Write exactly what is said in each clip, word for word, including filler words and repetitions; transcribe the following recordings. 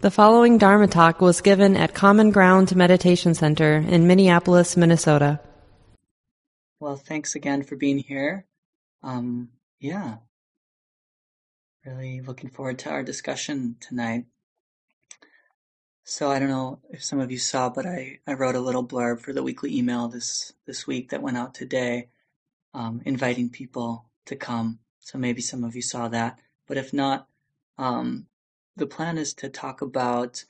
The following Dharma talk was given at Common Ground Meditation Center in Minneapolis, Minnesota. Well, thanks again for being here. Um, yeah, really looking forward to our discussion tonight. So I don't know if some of you saw, but I, I wrote a little blurb for the weekly email this, this week that went out today, um, inviting people to come. So maybe some of you saw that. But if not, um, the plan is to talk about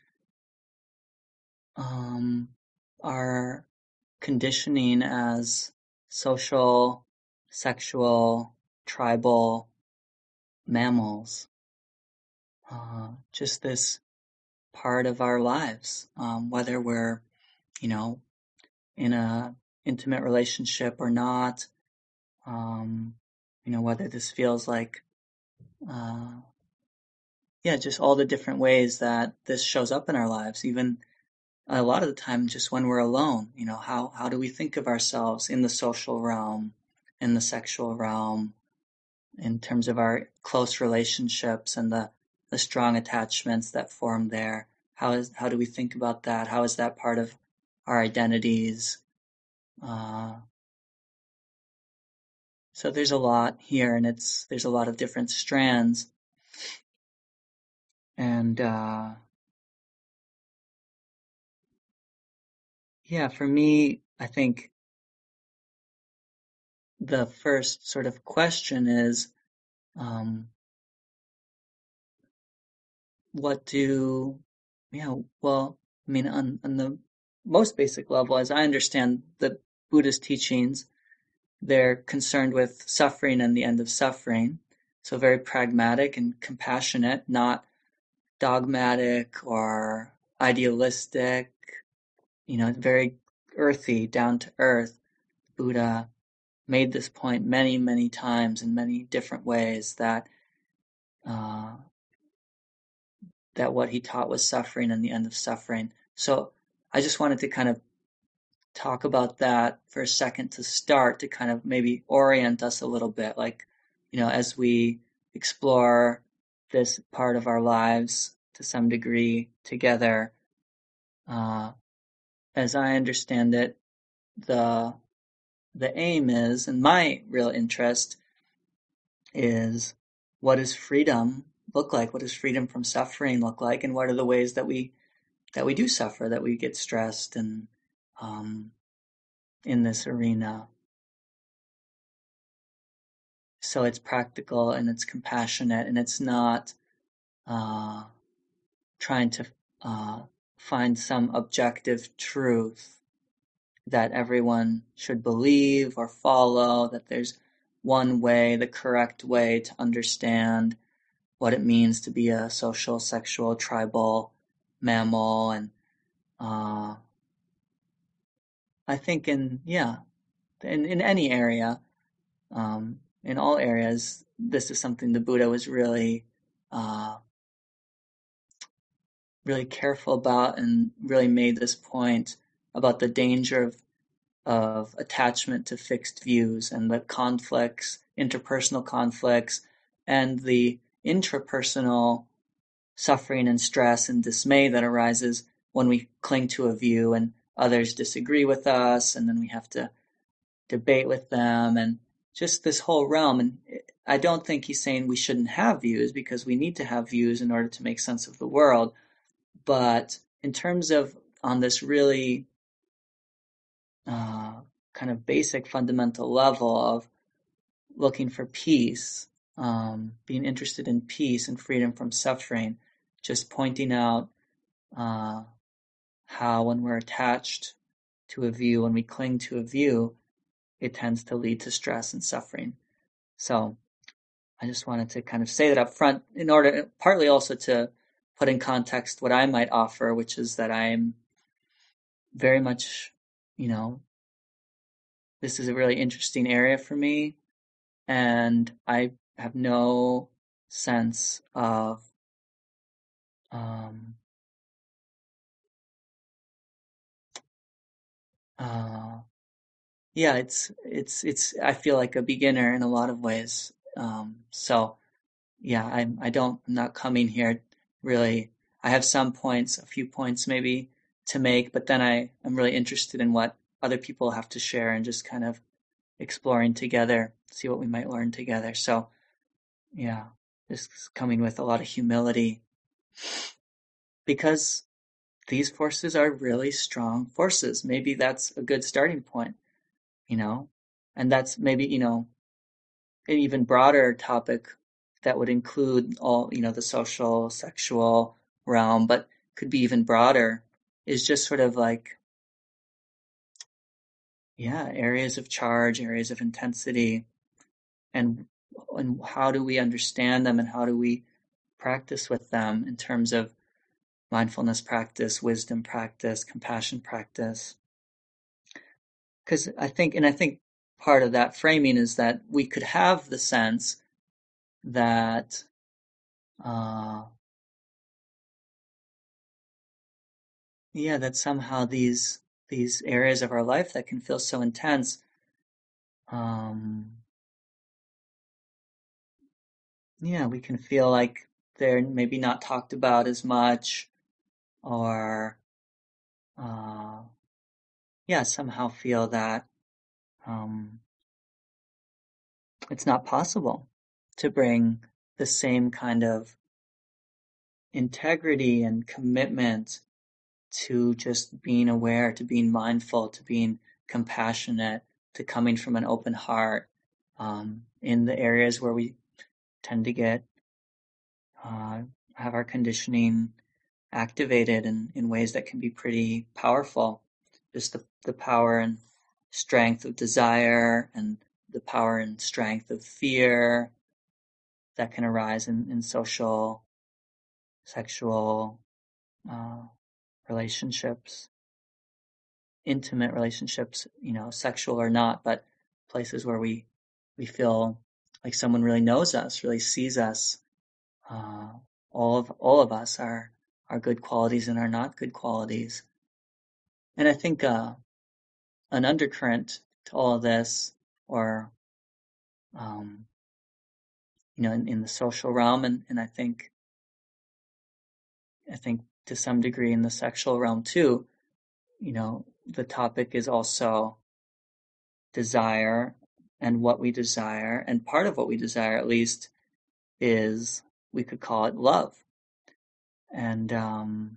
um, our conditioning as social, sexual, tribal mammals. Uh, just this part of our lives, um, whether we're, you know, in a intimate relationship or not, um, you know, whether this feels like, uh, yeah, just all the different ways that this shows up in our lives, even a lot of the time just when we're alone, you know, how, how do we think of ourselves in the social realm, in the sexual realm, in terms of our close relationships and the, the strong attachments that form there. How is how do we think about that? How is that part of our identities? Uh, so there's a lot here, and it's there's a lot of different strands. And uh, yeah, for me, I think the first sort of question is, um, what do, yeah, well, I mean, on, on the most basic level, as I understand the Buddha's teachings, they're concerned with suffering and the end of suffering. So very pragmatic and compassionate, not dogmatic or idealistic, you know, very earthy, down to earth. Buddha made this point many, many times in many different ways that uh, that what he taught was suffering and the end of suffering. So I just wanted to kind of talk about that for a second to start, to kind of maybe orient us a little bit, like, you know, as we explore this part of our lives to some degree together. Uh, as I understand it, the the aim is, and my real interest is, what does freedom look like? What does freedom from suffering look like? And what are the ways that we that we do suffer, that we get stressed and um, in this arena? So it's practical and it's compassionate, and it's not uh, trying to uh, find some objective truth that everyone should believe or follow, that there's one way, the correct way to understand what it means to be a social, sexual, tribal mammal. And uh, I think in, yeah, in, in any area, um, in all areas, this is something the Buddha was really, uh, really careful about, and really made this point about the danger of of attachment to fixed views and the conflicts, interpersonal conflicts, and the intrapersonal suffering and stress and dismay that arises when we cling to a view and others disagree with us, and then we have to debate with them, and just this whole realm. And I don't think he's saying we shouldn't have views, because we need to have views in order to make sense of the world. But in terms of on this really uh, kind of basic fundamental level of looking for peace, um, being interested in peace and freedom from suffering, just pointing out uh, how when we're attached to a view, when we cling to a view, it tends to lead to stress and suffering. So I just wanted to kind of say that up front, in order, partly also to put in context what I might offer, which is that I'm very much, you know, this is a really interesting area for me, and I have no sense of um, uh, yeah, it's it's it's. I feel like a beginner in a lot of ways. Um, so yeah, I'm I don't I'm not coming here really. I have some points, a few points maybe to make, but then I, I'm really interested in what other people have to share and just kind of exploring together, see what we might learn together. So yeah, just coming with a lot of humility because these forces are really strong forces. Maybe that's a good starting point, you know, and that's maybe, you know, an even broader topic that would include all, you know, the social, sexual realm, but could be even broader is just sort of like, yeah, areas of charge, areas of intensity, and and how do we understand them and how do we practice with them in terms of mindfulness practice, wisdom practice, compassion practice. Because I think, and I think part of that framing is that we could have the sense that uh, yeah, that somehow these these areas of our life that can feel so intense, um, yeah, we can feel like they're maybe not talked about as much, or uh, yeah, somehow feel that um, it's not possible to bring the same kind of integrity and commitment to just being aware, to being mindful, to being compassionate, to coming from an open heart um, in the areas where we tend to get uh, have our conditioning activated in, in ways that can be pretty powerful. Just the, the power and strength of desire and the power and strength of fear that can arise in, in social, sexual uh, relationships, intimate relationships, you know, sexual or not, but places where we we feel like someone really knows us, really sees us. Uh, all of all of us are our good qualities and our not good qualities. And I think uh, an undercurrent to all of this, or um, you know, in, in the social realm, and, and I think I think to some degree in the sexual realm too, you know, the topic is also desire and what we desire. And part of what we desire, at least, is we could call it love. And um,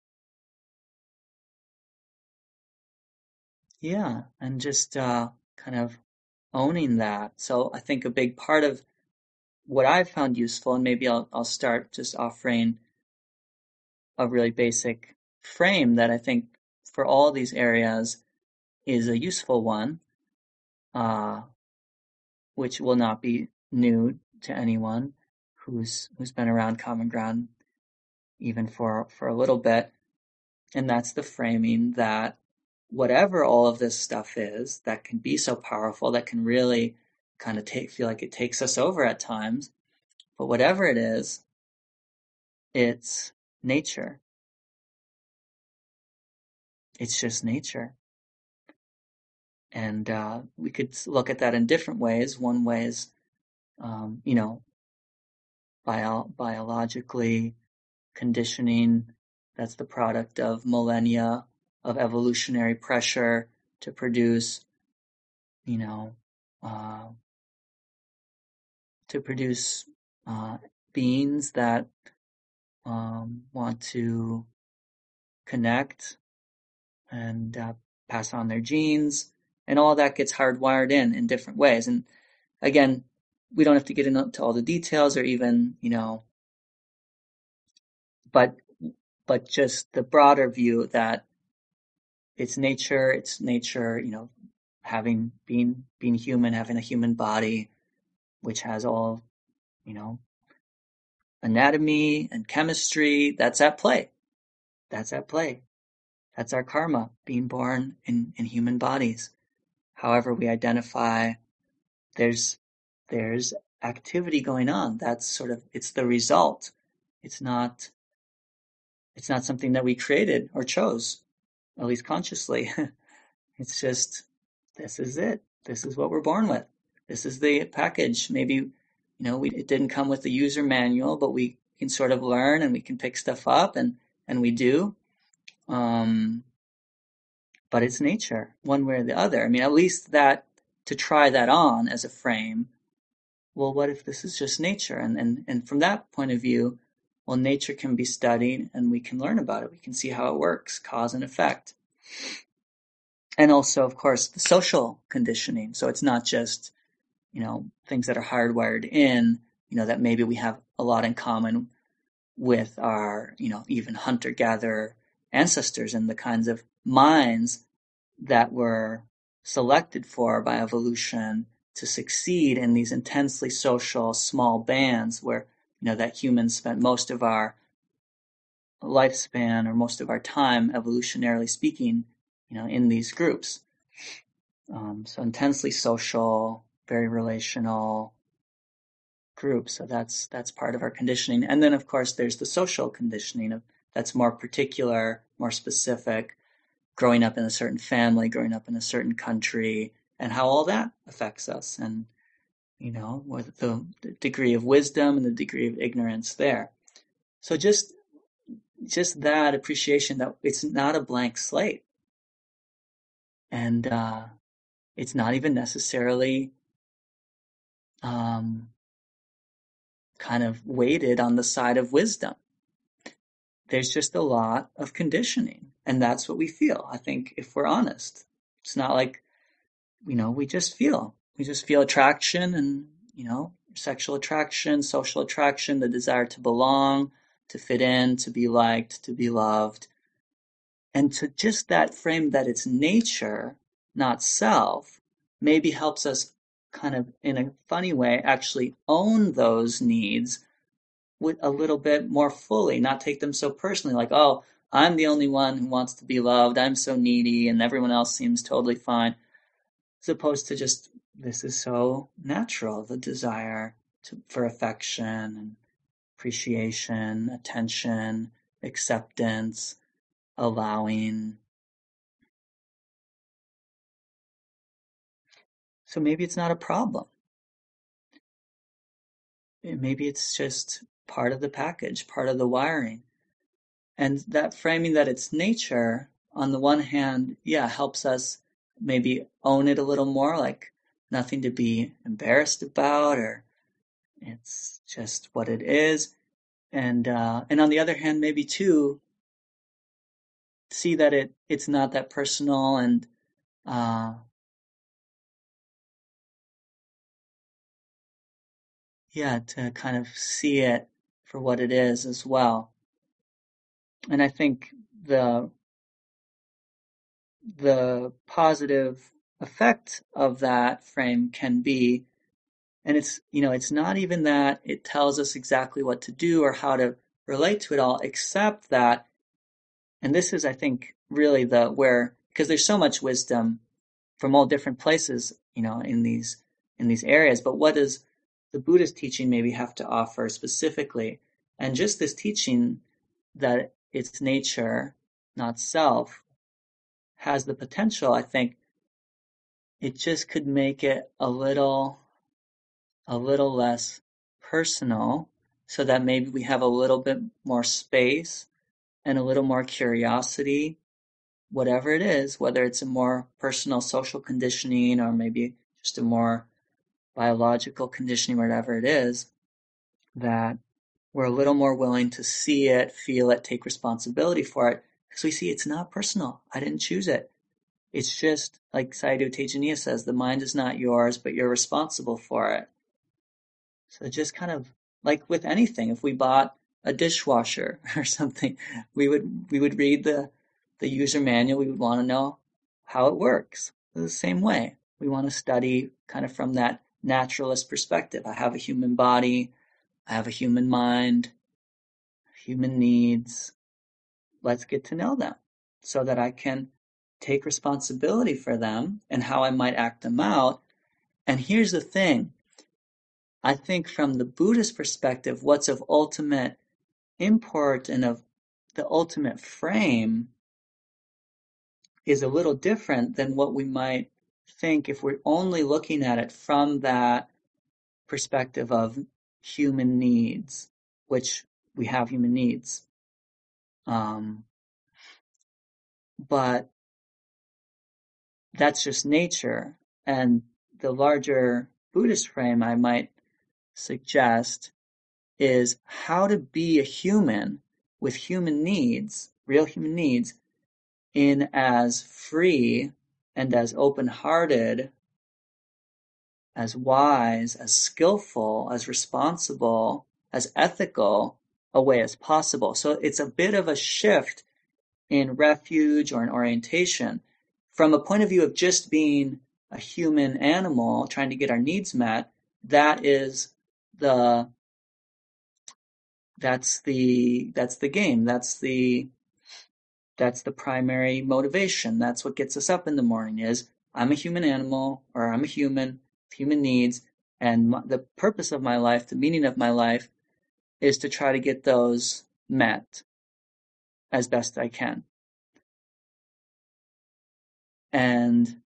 yeah, and just uh, kind of owning that. So I think a big part of what I've found useful, and maybe I'll I'll start just offering a really basic frame that I think for all these areas is a useful one, uh, which will not be new to anyone who's who's been around Common Ground even for for a little bit, and that's the framing that whatever all of this stuff is that can be so powerful, that can really kind of take feel like it takes us over at times, but whatever it is, it's nature. It's just nature. And uh, we could look at that in different ways. One way is, um, you know, bio- biologically conditioning. That's the product of millennia of evolutionary pressure to produce, you know, uh, to produce uh, beings that um, want to connect and uh, pass on their genes, and all that gets hardwired in in different ways. And again, we don't have to get into all the details or even, you know, but but just the broader view that it's nature, it's nature, you know, having being being human, having a human body, which has all, you know, anatomy and chemistry that's at play. That's at play. That's our karma, being born in, in human bodies. However we identify, there's there's activity going on. That's sort of, it's the result. It's not it's not something that we created or chose, at least consciously. It's just, this is it. This is what we're born with. This is the package. Maybe, you know, we, it didn't come with the user manual, but we can sort of learn and we can pick stuff up, and, and we do. Um, but it's nature, one way or the other. I mean, at least that, to try that on as a frame, well, what if this is just nature? And, and, and from that point of view, well, nature can be studied and we can learn about it. We can see how it works, cause and effect. And also, of course, the social conditioning. So it's not just, you know, things that are hardwired in, you know, that maybe we have a lot in common with our, you know, even hunter-gatherer ancestors and the kinds of minds that were selected for by evolution to succeed in these intensely social small bands where, you know, that humans spent most of our lifespan or most of our time, evolutionarily speaking, you know, in these groups. Um, so intensely social, very relational groups. So that's that's part of our conditioning. And then, of course, there's the social conditioning of that's more particular, more specific, growing up in a certain family, growing up in a certain country, and how all that affects us, and, you know, with the, the degree of wisdom and the degree of ignorance there. So just just that appreciation that it's not a blank slate, and uh, it's not even necessarily um, kind of weighted on the side of wisdom. There's just a lot of conditioning, and that's what we feel. I think if we're honest, it's not like, you know, we just feel, we just feel attraction and, you know, sexual attraction, social attraction, the desire to belong, to fit in, to be liked, to be loved. And to just that frame that it's nature, not self, maybe helps us kind of in a funny way actually own those needs with a little bit more fully, not take them so personally, like, oh, I'm the only one who wants to be loved, I'm so needy, and everyone else seems totally fine, as opposed to just, this is so natural, the desire to, for affection and appreciation, attention, acceptance, allowing. So maybe it's not a problem. Maybe it's just part of the package, part of the wiring. And that framing that it's nature, on the one hand, yeah, helps us maybe own it a little more, like nothing to be embarrassed about, or it's just what it is. And uh, and on the other hand, maybe too, see that it it's not that personal, and uh, yeah, to kind of see it for what it is as well. And I think the the positive effect of that frame can be, and it's, you know, it's not even that it tells us exactly what to do or how to relate to it all, except that, and this is, I think, really the where, because there's so much wisdom from all different places, you know, in these in these areas, but what does the Buddhist teaching maybe have to offer specifically? And just this teaching that it's nature, not self, has the potential, I think, it just could make it a little a little less personal, so that maybe we have a little bit more space and a little more curiosity, whatever it is, whether it's a more personal social conditioning or maybe just a more biological conditioning, whatever it is, that we're a little more willing to see it, feel it, take responsibility for it, because we see it's not personal. I didn't choose it. It's just, like Sayadaw Tejaniya says, the mind is not yours, but you're responsible for it. So just kind of like with anything, if we bought a dishwasher or something, we would we would read the the user manual. We would want to know how it works. The same way, we want to study kind of from that naturalist perspective. I have a human body, I have a human mind, human needs. Let's get to know them so that I can take responsibility for them and how I might act them out. And here's the thing. I think from the Buddhist perspective, what's of ultimate import and of the ultimate frame is a little different than what we might think if we're only looking at it from that perspective of human needs, which we have human needs. Um, but that's just nature. And the larger Buddhist frame I might suggest is how to be a human with human needs, real human needs, in as free and as open-hearted, as wise, as skillful, as responsible, as ethical a way as possible. So it's a bit of a shift in refuge or in orientation from a point of view of just being a human animal trying to get our needs met. That is the that's the that's the game. That's the that's the primary motivation. That's what gets us up in the morning is I'm a human animal, or I'm a human with human needs, and my, the purpose of my life, the meaning of my life, is to try to get those met as best I can. And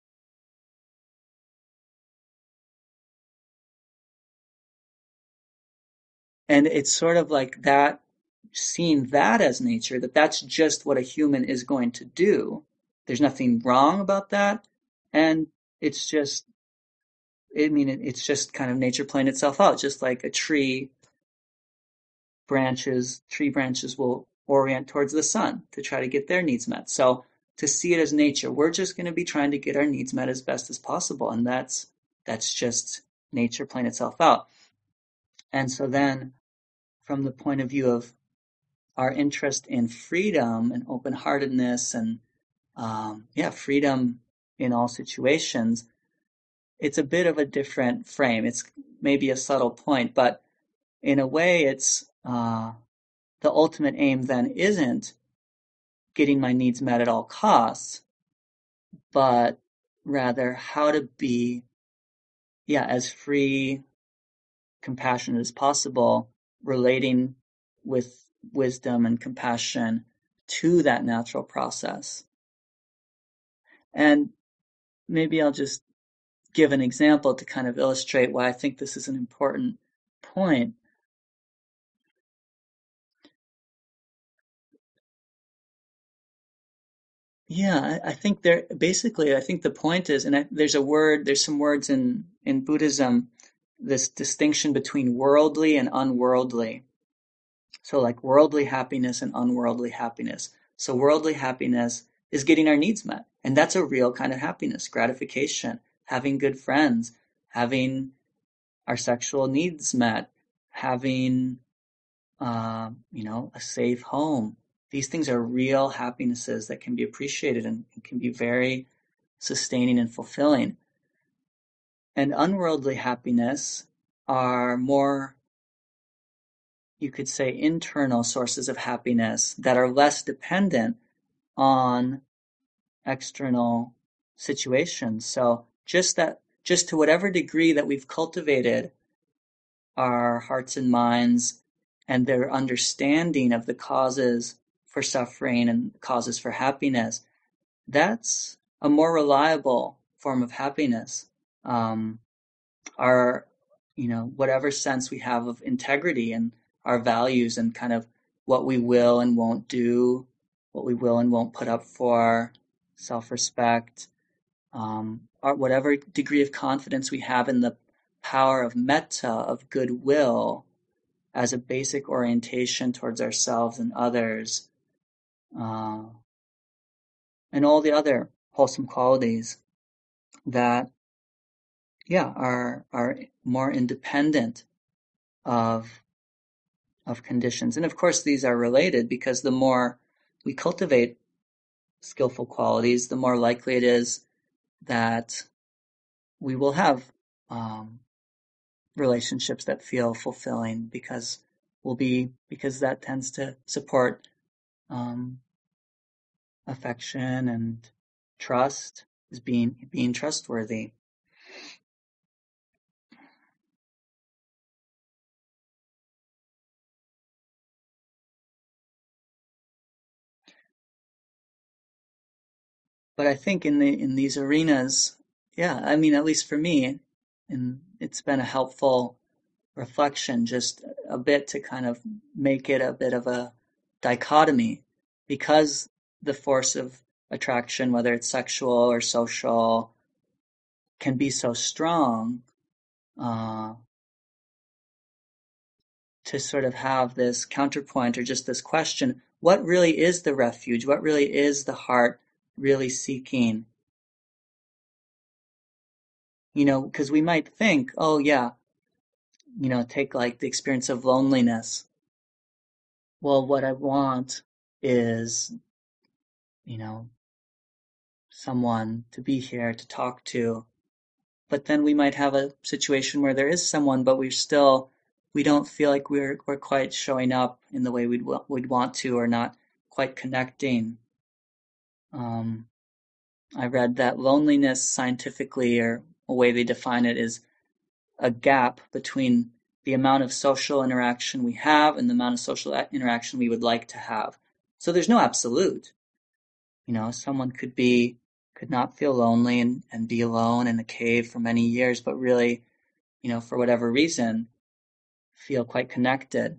and it's sort of like that, seeing that as nature, that that's just what a human is going to do. There's nothing wrong about that, and it's just, I mean, it's just kind of nature playing itself out, just like a tree branches, tree branches will orient towards the sun to try to get their needs met. So to see it as nature, we're just going to be trying to get our needs met as best as possible, and that's that's just nature playing itself out. And so then, from the point of view of our interest in freedom and open-heartedness and um, yeah, freedom in all situations, it's a bit of a different frame. It's maybe a subtle point, but in a way, it's uh, the ultimate aim then isn't getting my needs met at all costs, but rather how to be, yeah, as free, compassionate as possible, relating with wisdom and compassion to that natural process. And maybe I'll just give an example to kind of illustrate why I think this is an important point. Yeah, I, I think there, basically, I think the point is, and I, there's a word, there's some words in, in Buddhism, this distinction between worldly and unworldly. So like worldly happiness and unworldly happiness. So worldly happiness is getting our needs met. And that's a real kind of happiness, gratification, having good friends, having our sexual needs met, having, uh, you know, a safe home. These things are real happinesses that can be appreciated and can be very sustaining and fulfilling. And unworldly happiness are more, you could say, internal sources of happiness that are less dependent on external situations. So just that, just to whatever degree that we've cultivated our hearts and minds and their understanding of the causes for suffering and causes for happiness, that's a more reliable form of happiness. Um, our, you know, whatever sense we have of integrity and our values and kind of what we will and won't do, what we will and won't put up for, self-respect, um, our, whatever degree of confidence we have in the power of metta, of goodwill, as a basic orientation towards ourselves and others, uh, and all the other wholesome qualities that, yeah, are are more independent of of conditions. And of course, these are related because the more we cultivate skillful qualities, the more likely it is that we will have um, relationships that feel fulfilling because we'll be because that tends to support um, affection and trust, is being being trustworthy. But I think in the in these arenas, yeah, I mean, at least for me, and it's been a helpful reflection just a bit to kind of make it a bit of a dichotomy, because the force of attraction, whether it's sexual or social, can be so strong, uh, to sort of have this counterpoint or just this question, what really is the refuge? What really is the heart really seeking? You know, because we might think, oh yeah, you know, take like the experience of loneliness. Well, what I want is, you know, someone to be here to talk to. But then we might have a situation where there is someone, but we're still, we don't feel like we're we're quite showing up in the way we'd we'd want to, or not quite connecting. Um, I read that loneliness scientifically, or a way they define it, is a gap between the amount of social interaction we have and the amount of social interaction we would like to have. So there's no absolute. You know, someone could be, could not feel lonely and, and be alone in a cave for many years, but really, you know, for whatever reason, feel quite connected.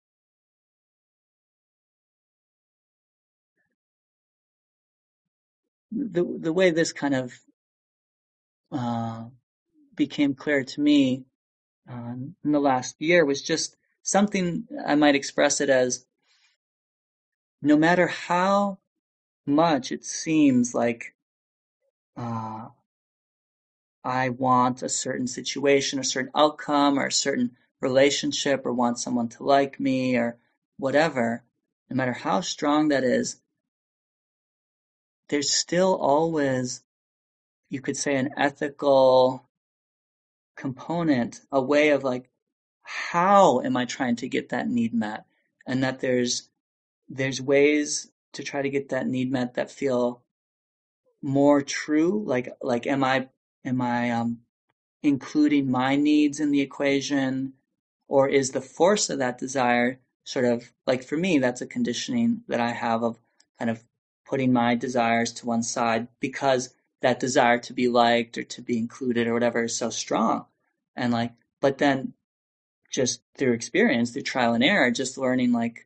The the way this kind of uh, became clear to me uh, in the last year was just something I might express it as, no matter how much it seems like uh, I want a certain situation, a certain outcome, or a certain relationship, or want someone to like me, or whatever, no matter how strong that is, there's still always, you could say, an ethical component, a way of like, how am I trying to get that need met? And that there's there's ways to try to get that need met that feel more true. Like like am I am I um, including my needs in the equation, or is the force of that desire sort of, like, for me, that's a conditioning that I have of kind of putting my desires to one side, because that desire to be liked or to be included or whatever is so strong. And like, but then just through experience, through trial and error, just learning like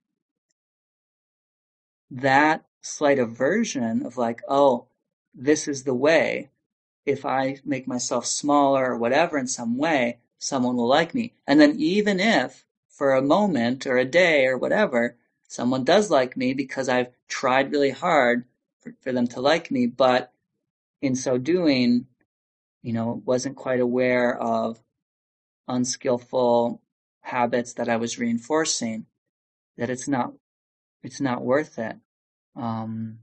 that slight aversion of like, oh, this is the way. If I make myself smaller or whatever in some way, someone will like me. And then even if for a moment or a day or whatever, someone does like me because I've tried really hard for, for them to like me, but in so doing, you know, wasn't quite aware of unskillful habits that I was reinforcing, that it's not, it's not worth it. Um,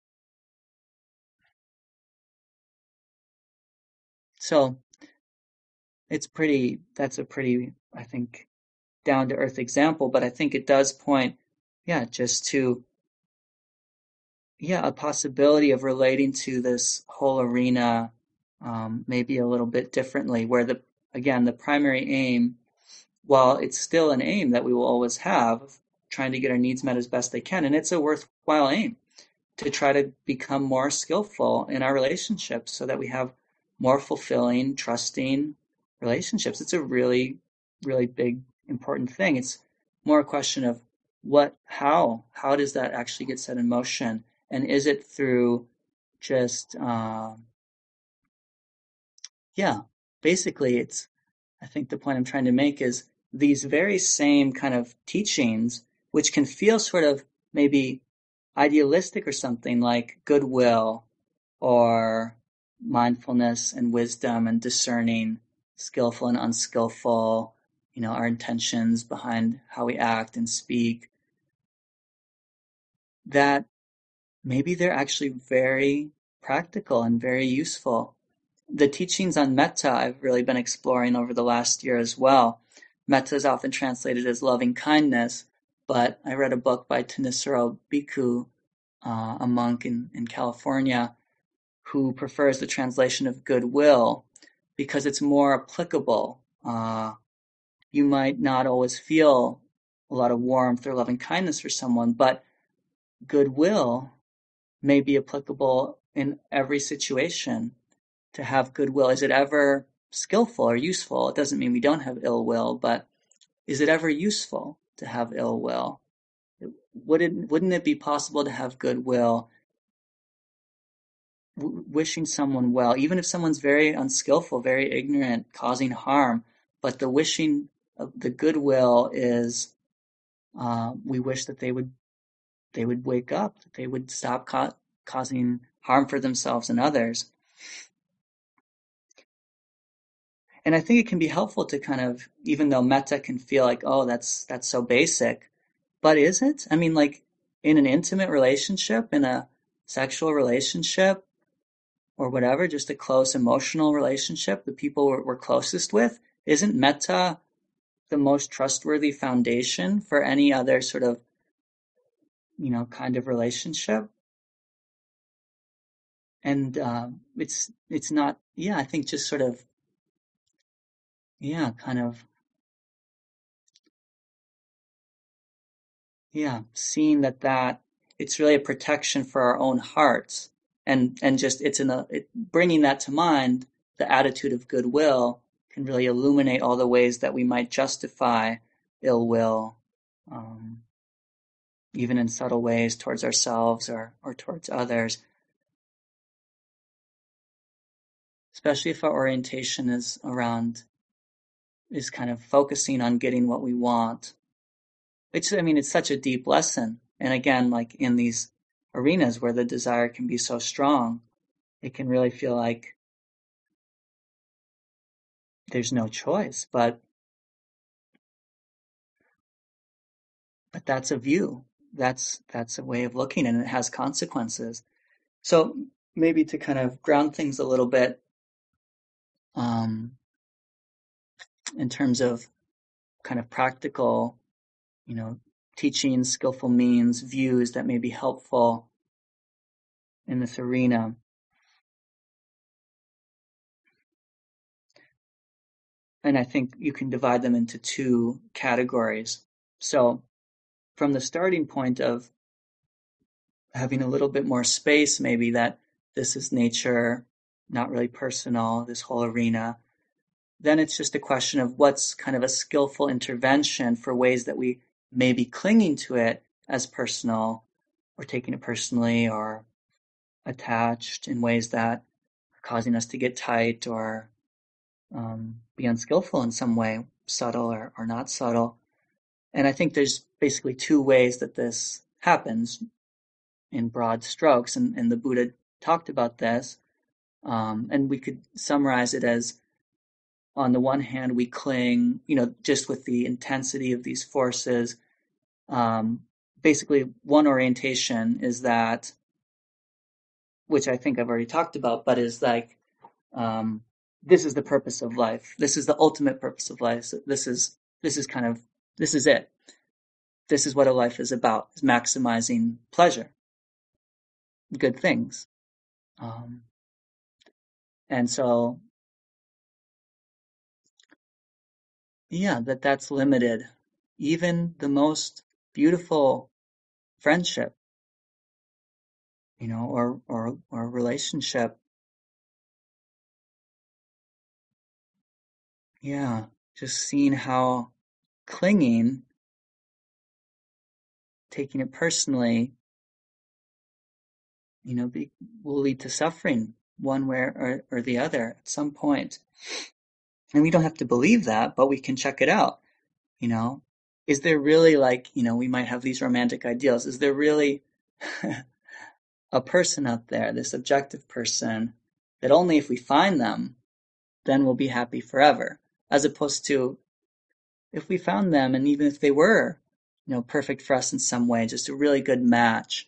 so it's pretty, that's a pretty, I think, down to earth example, but I think it does point, yeah, just to, yeah, a possibility of relating to this whole arena, um, maybe a little bit differently, where the, again, the primary aim, while it's still an aim that we will always have, trying to get our needs met as best they can, and it's a worthwhile aim to try to become more skillful in our relationships so that we have more fulfilling, trusting relationships. It's a really, really big, important thing. It's more a question of what, how, how does that actually get set in motion? And is it through just, uh, yeah, basically it's, I think the point I'm trying to make is these very same kind of teachings, which can feel sort of maybe idealistic or something, like goodwill or mindfulness and wisdom and discerning, skillful and unskillful, you know, our intentions behind how we act and speak, that maybe they're actually very practical and very useful. The teachings on metta I've really been exploring over the last year as well. Metta is often translated as loving kindness, but I read a book by Thanissaro Bhikkhu, uh, a monk in, in California, who prefers the translation of goodwill because it's more applicable. Uh, you might not always feel a lot of warmth or loving kindness for someone, but goodwill may be applicable in every situation. To have goodwill, is it ever skillful or useful? It doesn't mean we don't have ill will, but is it ever useful to have ill will? Would it, wouldn't it be possible to have goodwill, w- wishing someone well, even if someone's very unskillful, very ignorant, causing harm, but the wishing of the goodwill is, uh, we wish that they would they would wake up, that they would stop ca- causing harm for themselves and others. And I think it can be helpful to kind of, even though metta can feel like, oh, that's that's so basic, but is it? I mean, like in an intimate relationship, in a sexual relationship, or whatever, just a close emotional relationship, the people we're, we're closest with, isn't metta the most trustworthy foundation for any other sort of, you know, kind of relationship? And um, it's it's not, yeah, I think just sort of, yeah, kind of, yeah, seeing that that it's really a protection for our own hearts, and and just it's in a it, bringing that to mind, the attitude of goodwill can really illuminate all the ways that we might justify ill will, um, even in subtle ways towards ourselves or or towards others. Especially if our orientation is around is kind of focusing on getting what we want. It's, I mean, it's such a deep lesson. And again, like in these arenas where the desire can be so strong, it can really feel like there's no choice. But but that's a view. That's that's a way of looking, and it has consequences. So maybe to kind of ground things a little bit, um, in terms of kind of practical, you know, teachings, skillful means, views that may be helpful in this arena. And I think you can divide them into two categories. So from the starting point of having a little bit more space, maybe that this is nature, not really personal, this whole arena, then it's just a question of what's kind of a skillful intervention for ways that we may be clinging to it as personal, or taking it personally, or attached in ways that are causing us to get tight or um, be unskillful in some way, subtle or, or not subtle. And I think there's basically two ways that this happens in broad strokes, and, and the Buddha talked about this. Um, and we could summarize it as, on the one hand, we cling, you know, just with the intensity of these forces. Um, basically, one orientation is that, which I think I've already talked about, but is like, um, this is the purpose of life. This is the ultimate purpose of life. So this is this is kind of this is it. This is what a life is about: is maximizing pleasure, good things, um, and so yeah, that that's limited. Even the most beautiful friendship, you know, or or or relationship, yeah, just seeing how clinging, taking it personally, you know, be, will lead to suffering one way or, or the other at some point. And we don't have to believe that, but we can check it out. You know, is there really, like, you know, we might have these romantic ideals. Is there really a person out there, this objective person, that only if we find them, then we'll be happy forever? As opposed to, if we found them, and even if they were, you know, perfect for us in some way, just a really good match,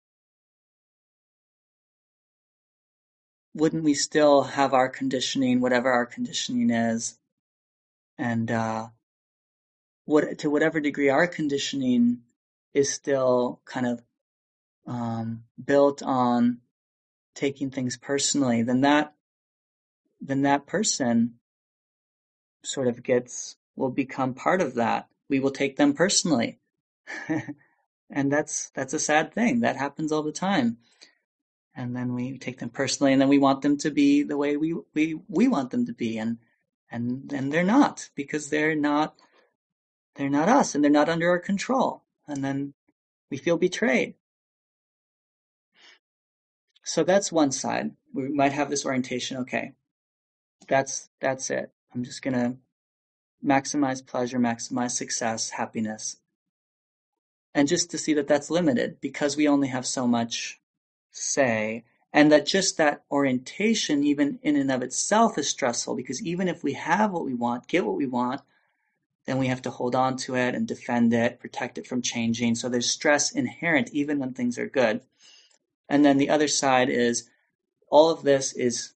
wouldn't we still have our conditioning, whatever our conditioning is? And uh, what, to whatever degree our conditioning is still kind of um, built on taking things personally, then that then that person sort of gets will become part of that. We will take them personally, and that's that's a sad thing. That happens all the time. And then we take them personally, and then we want them to be the way we we we want them to be, and and and they're not, because they're not they're not us and they're not under our control. And then we feel betrayed. So that's one side. We might have this orientation, okay, that's that's it. I'm just going to maximize pleasure, maximize success, happiness. And just to see that that's limited because we only have so much say, and that just that orientation, even in and of itself, is stressful because even if we have what we want, get what we want, then we have to hold on to it and defend it, protect it from changing. So there's stress inherent even when things are good. And then the other side is all of this is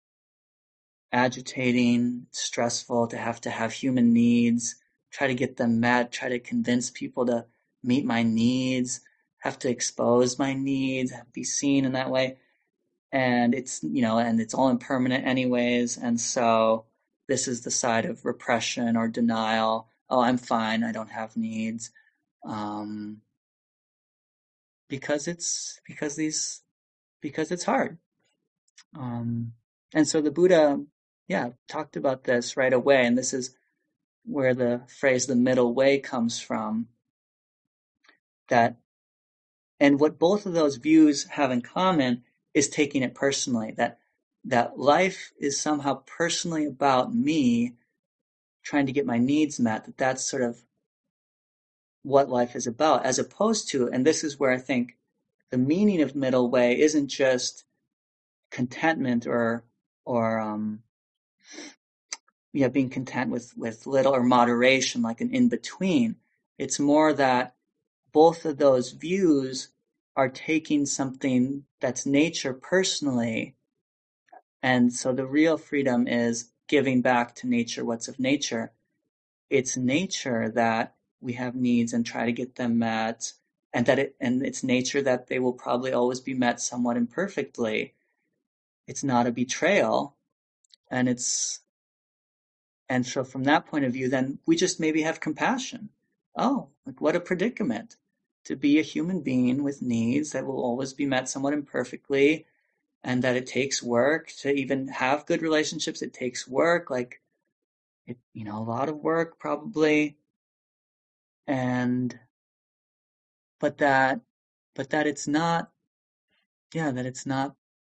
agitating, stressful to have to have human needs, try to get them met, try to convince people to meet my needs, have to expose my needs, be seen in that way. And it's, you know, and it's all impermanent anyways. And so this is the side of repression or denial. Oh, I'm fine. I don't have needs. Um, because it's, because these, because it's hard. Um, and so the Buddha, yeah, talked about this right away. And this is where the phrase, the middle way, comes from. That, and what both of those views have in common is taking it personally, that that life is somehow personally about me trying to get my needs met, that that's sort of what life is about, as opposed to, and this is where I think the meaning of middle way isn't just contentment or, or um, yeah, being content with, with little or moderation, like an in-between. It's more that both of those views are taking something that's nature personally. And so the real freedom is giving back to nature what's of nature. It's nature that we have needs and try to get them met, and that it, and it's nature that they will probably always be met somewhat imperfectly. It's not a betrayal. And it's, and so from that point of view, then we just maybe have compassion. Oh, like what a predicament. To be a human being with needs that will always be met somewhat imperfectly, and that it takes work to even have good relationships. It takes work, like, it, you know, a lot of work probably. And, but that, but that it's not, yeah, that it's not,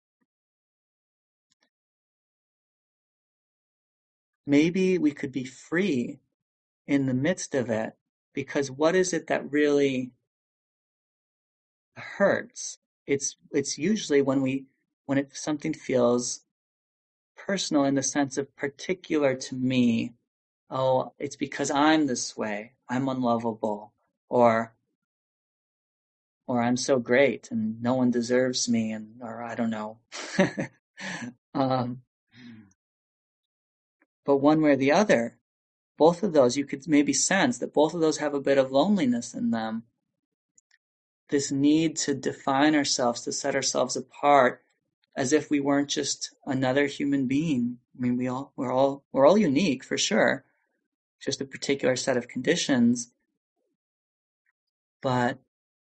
maybe we could be free in the midst of it, because what is it that really hurts? It's, it's usually when we, when it, something feels personal in the sense of particular to me. Oh, it's because I'm this way. I'm unlovable, or or I'm so great and no one deserves me, and or I don't know. um, but one way or the other, both of those, you could maybe sense that both of those have a bit of loneliness in them. This need to define ourselves, to set ourselves apart, as if we weren't just another human being. I mean, we all we're all we're all unique for sure, just a particular set of conditions. But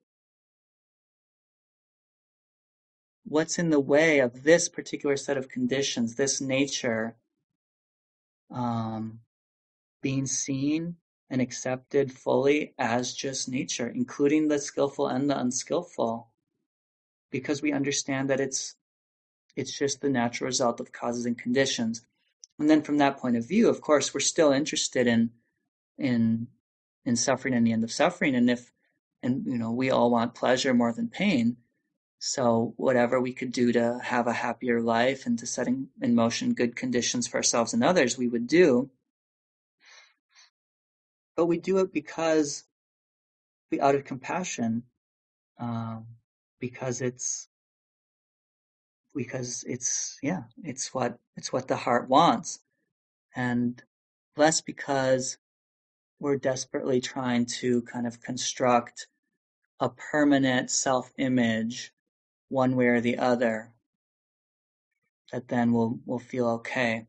what's in the way of this particular set of conditions, this nature, um, being seen and accepted fully as just nature, including the skillful and the unskillful, because we understand that it's it's just the natural result of causes and conditions. And then from that point of view, of course, we're still interested in in in suffering and the end of suffering. And if and you know, we all want pleasure more than pain. So whatever we could do to have a happier life and to set in, in motion good conditions for ourselves and others, we would do. But we do it because we, out of compassion, um, because it's, because it's, yeah, it's what, it's what the heart wants. And less because we're desperately trying to kind of construct a permanent self-image one way or the other, that then we'll, we'll feel okay.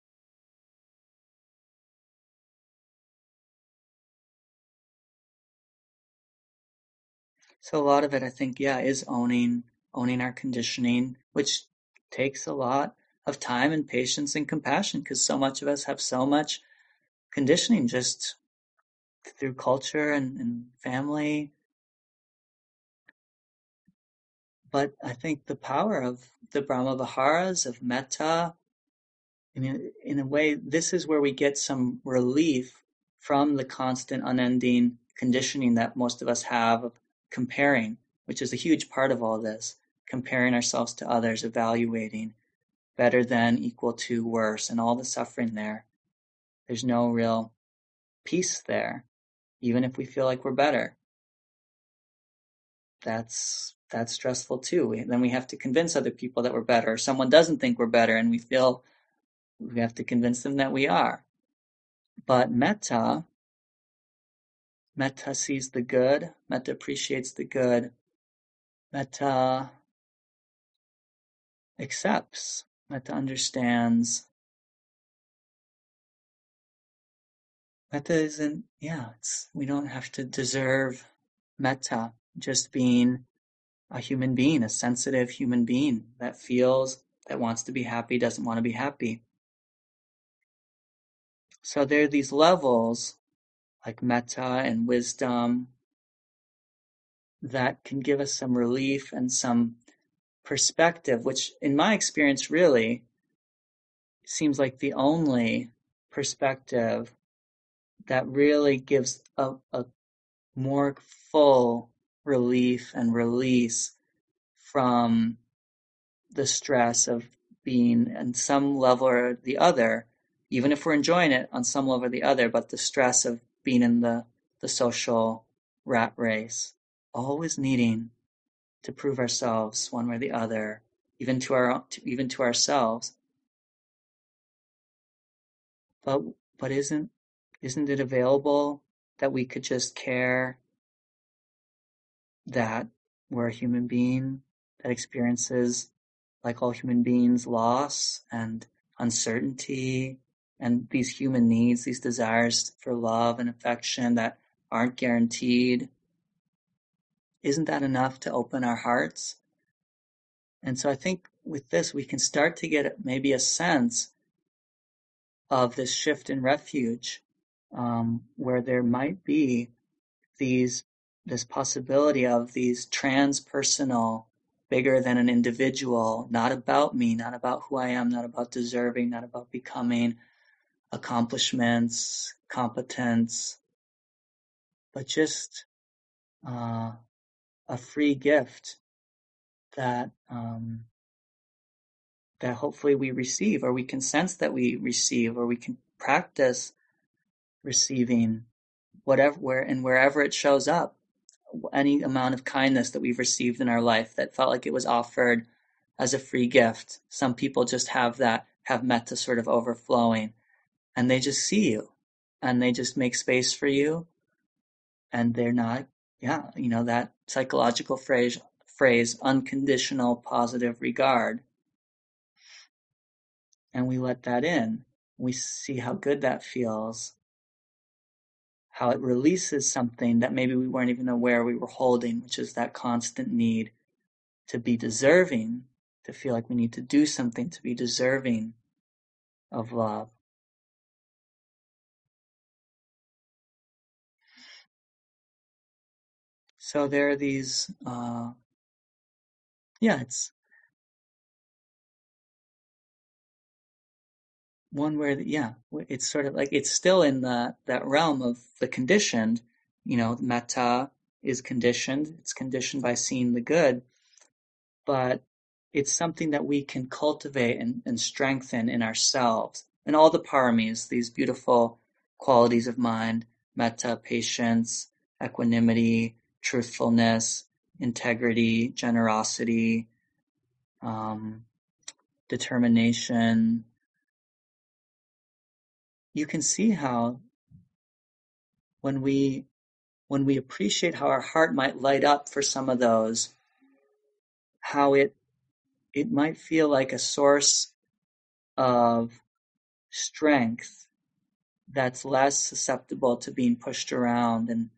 So a lot of it, I think, yeah, is owning, owning our conditioning, which takes a lot of time and patience and compassion, because so much of us have so much conditioning just through culture and, and family. But I think the power of the Brahma Viharas, of metta, in, in a way, this is where we get some relief from the constant, unending conditioning that most of us have of comparing, which is a huge part of all this, comparing ourselves to others, evaluating better than, equal to, worse, and all the suffering there. There's no real peace there, even if we feel like we're better. That's that's stressful too. We, then we have to convince other people that we're better. Or someone doesn't think we're better, and we feel we have to convince them that we are. But metta, metta sees the good. Metta appreciates the good. Metta accepts. Metta understands. Metta isn't, yeah, it's, we don't have to deserve metta. Just being a human being, a sensitive human being that feels, that wants to be happy, doesn't want to be happy. So there are these levels like metta and wisdom that can give us some relief and some perspective, which in my experience really seems like the only perspective that really gives a, a more full relief and release from the stress of being on some level or the other, even if we're enjoying it on some level or the other, but the stress of being in the, the social rat race, always needing to prove ourselves one way or the other, even to our even to ourselves. But but isn't isn't it available that we could just care that we're a human being that experiences, like all human beings, loss and uncertainty and these human needs, these desires for love and affection that aren't guaranteed? Isn't that enough to open our hearts? And so I think with this, we can start to get maybe a sense of this shift in refuge, um, where there might be these this possibility of these transpersonal, bigger than an individual, not about me, not about who I am, not about deserving, not about becoming, accomplishments, competence, but just uh, a free gift that um, that hopefully we receive, or we can sense that we receive, or we can practice receiving whatever, where and wherever it shows up, any amount of kindness that we've received in our life that felt like it was offered as a free gift. Some people just have that, have metta sort of overflowing, and they just see you, and they just make space for you, and they're not, yeah, you know, that psychological phrase, phrase, unconditional positive regard. And we let that in. We see how good that feels, how it releases something that maybe we weren't even aware we were holding, which is that constant need to be deserving, to feel like we need to do something to be deserving of love. So there are these, uh, yeah, it's one where, yeah, it's sort of like, it's still in the, that realm of the conditioned, you know, metta is conditioned, it's conditioned by seeing the good, but it's something that we can cultivate and, and strengthen in ourselves. And all the paramis, these beautiful qualities of mind, metta, patience, equanimity, truthfulness, integrity, generosity, um, determination. You can see how when we when we appreciate how our heart might light up for some of those, how it it might feel like a source of strength that's less susceptible to being pushed around, and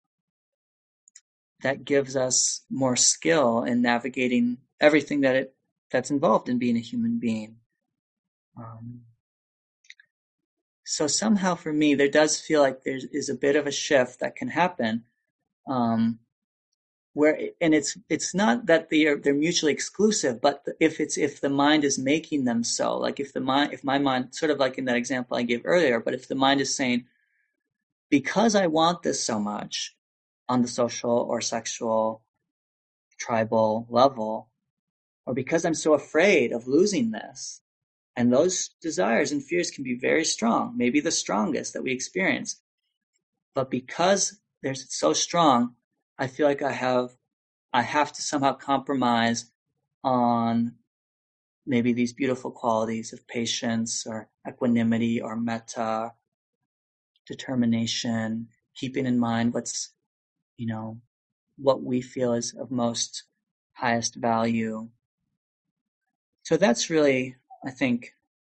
that gives us more skill in navigating everything that it that's involved in being a human being. Um, so somehow for me, there does feel like there is a bit of a shift that can happen, um, where, and it's it's not that they are they're mutually exclusive, but if it's if the mind is making them so, like if the mind, if my mind, sort of like in that example I gave earlier, but if the mind is saying, because I want this so much on the social or sexual, tribal level, or because I'm so afraid of losing this, and those desires and fears can be very strong, maybe the strongest that we experience. But because they're so strong, I feel like I have, I have to somehow compromise on maybe these beautiful qualities of patience or equanimity or metta, determination, keeping in mind what's, you know, what we feel is of most highest value. So that's really, I think,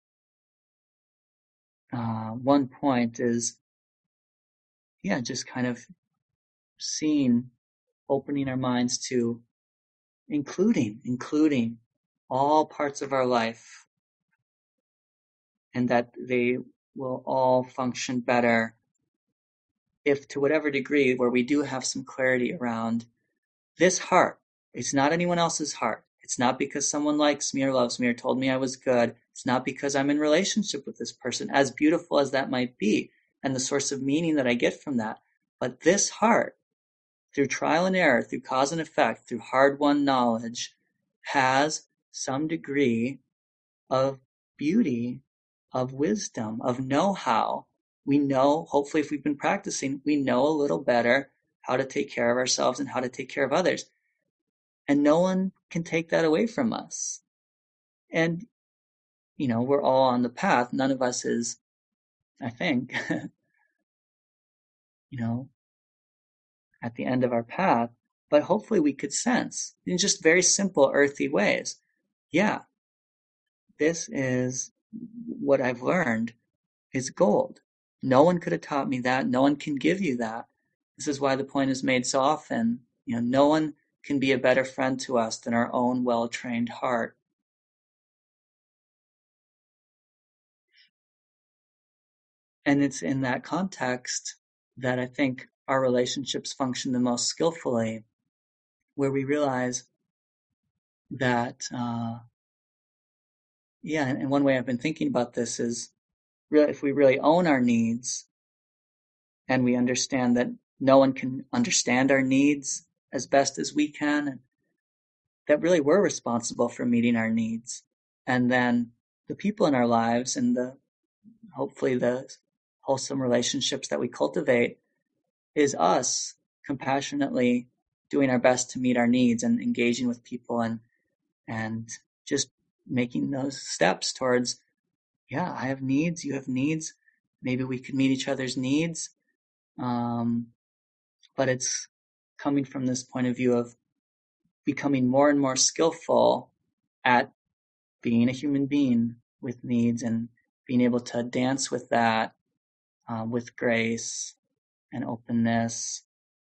uh, one point is, yeah, just kind of seeing, opening our minds to including, including all parts of our life, and that they will all function better if, to whatever degree, where we do have some clarity around this heart. It's not anyone else's heart. It's not because someone likes me or loves me or told me I was good. It's not because I'm in relationship with this person, as beautiful as that might be, and the source of meaning that I get from that. But this heart, through trial and error, through cause and effect, through hard-won knowledge, has some degree of beauty, of wisdom, of know-how. We know, hopefully if we've been practicing, we know a little better how to take care of ourselves and how to take care of others. And no one can take that away from us. And, you know, we're all on the path. None of us is, I think, you know, at the end of our path, but hopefully we could sense in just very simple, earthy ways. Yeah, this is what I've learned is gold. No one could have taught me that. No one can give you that. This is why the point is made so often. You know, no one can be a better friend to us than our own well-trained heart. And it's in that context that I think our relationships function the most skillfully, where we realize that, uh, yeah, and one way I've been thinking about this is, really, if we really own our needs and we understand that no one can understand our needs as best as we can, and that really we're responsible for meeting our needs. And then the people in our lives and the, hopefully the wholesome relationships that we cultivate is us compassionately doing our best to meet our needs and engaging with people and, and just making those steps towards, yeah, I have needs, you have needs. Maybe we could meet each other's needs. Um, but it's coming from this point of view of becoming more and more skillful at being a human being with needs and being able to dance with that, uh, with grace and openness.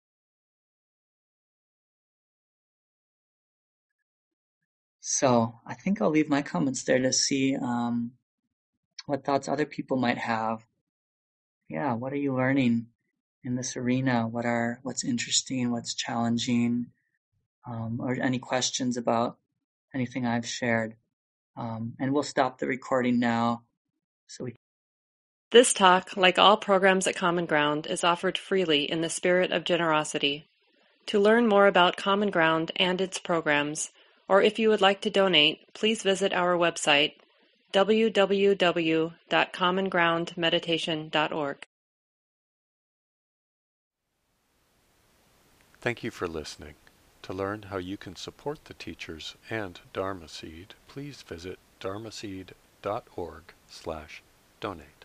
So I think I'll leave my comments there to see um, what thoughts other people might have. Yeah, what are you learning in this arena? What are what's interesting? What's challenging? Um, or any questions about anything I've shared? Um, and we'll stop the recording now, so we. This talk, like all programs at Common Ground, is offered freely in the spirit of generosity. To learn more about Common Ground and its programs, or if you would like to donate, please visit our website, w w w dot common ground meditation dot org. Thank you for listening. To learn how you can support the teachers and Dharma Seed, please visit dharmaseed dot org slash donate.